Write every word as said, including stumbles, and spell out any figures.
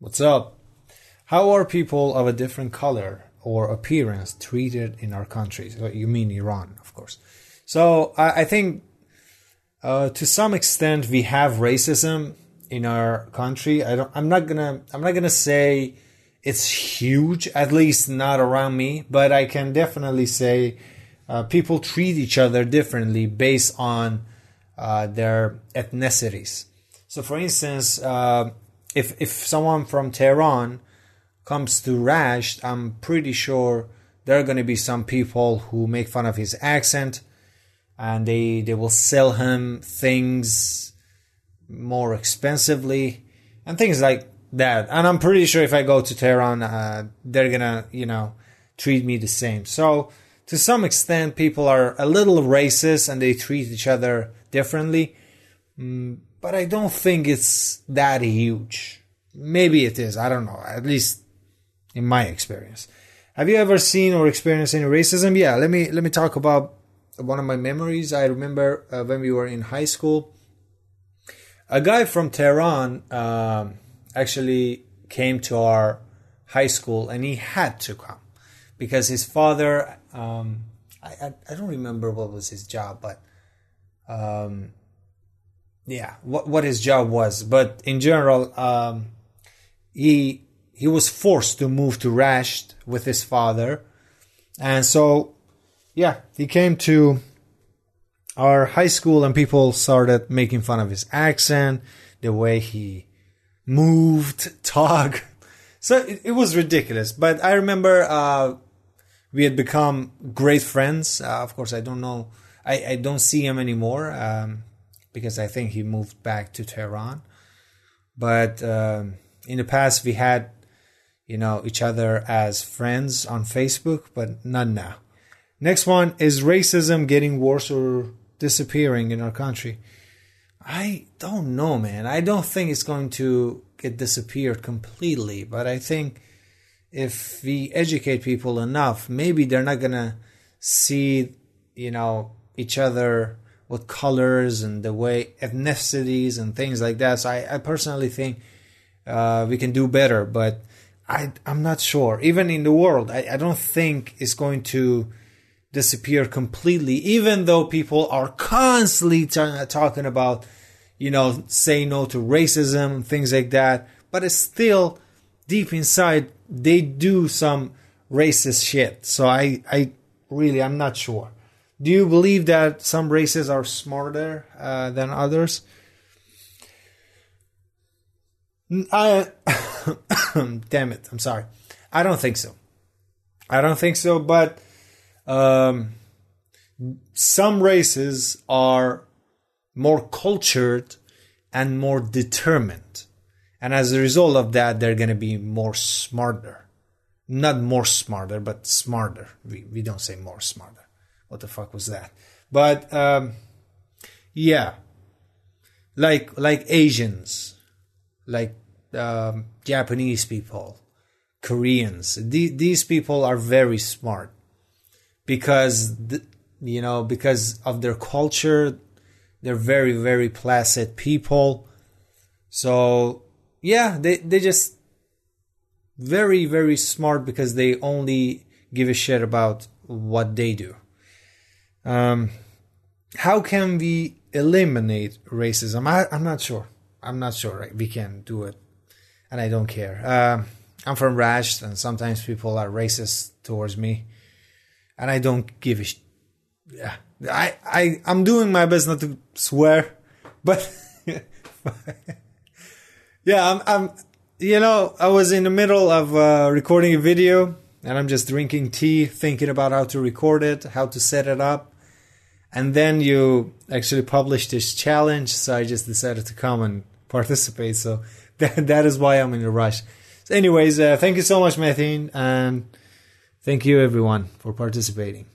What's up? How are people of a different color or appearance treated in our countries? You mean Iran, of course. So I, I think uh, to some extent we have racism in our country. I don't. I'm not gonna. I'm not gonna say it's huge. At least not around me. But I can definitely say uh, people treat each other differently based on uh, their ethnicities. So, for instance, uh, if if someone from Tehran comes to Rasht, I'm pretty sure there are going to be some people who make fun of his accent, and they they will sell him things more expensively and things like that. And I'm pretty sure if I go to Tehran, uh, they're gonna you know treat me the same. So to some extent, people are a little racist and they treat each other differently. Mm, But I don't think it's that huge. Maybe it is. I don't know. At least in my experience. Have you ever seen or experienced any racism? Yeah, let me let me talk about one of my memories. I remember uh, when we were in high school, a guy from Tehran um, actually came to our high school, and he had to come because his father. Um, I, I I don't remember what was his job, but. Um, Yeah, what what his job was, but in general, um, he he was forced to move to Rasht with his father, and so yeah, he came to our high school, and people started making fun of his accent, the way he moved, talked. So it, it was ridiculous. But I remember uh, we had become great friends. Uh, of course, I don't know, I I don't see him anymore. Um, because I think he moved back to Tehran. But um, in the past, we had, you know, each other as friends on Facebook, but not now. Next one is racism getting worse or disappearing in our country. I don't know, man. I don't think it's going to get disappeared completely, but I think if we educate people enough, maybe they're not going to see, you know, each other with colors and the way ethnicities and things like that. So I, I personally think uh, we can do better, but I, I'm not sure. Even in the world, I, I don't think it's going to disappear completely, even though people are constantly t- talking about, you know, say no to racism and things like that. But it's still deep inside, they do some racist shit. So I, I really, I'm not sure. Do you believe that some races are smarter uh, than others? I, damn it, I'm sorry. I don't think so. I don't think so, but um, some races are more cultured and more determined. And as a result of that, they're going to be more smarter. Not more smarter, but smarter. We, we don't say more smarter. What the fuck was that? But um, yeah, like like Asians, like um, Japanese people, Koreans. The, these people are very smart because the, you know because of their culture. They're very very placid people. So yeah, they they just very very smart because they only give a shit about what they do. Um, how can we eliminate racism? I, I'm not sure. I'm not sure. Right? We can do it, and I don't care. Uh, I'm from Rasht, and sometimes people are racist towards me, and I don't give a. Sh- yeah, I I I'm doing my best not to swear, but yeah, I'm I'm. You know, I was in the middle of uh, recording a video, and I'm just drinking tea, thinking about how to record it, how to set it up. And then you actually published this challenge, so I just decided to come and participate. So that, that is why I'm in a rush. So anyways, uh, thank you so much, Mateen, and thank you everyone for participating.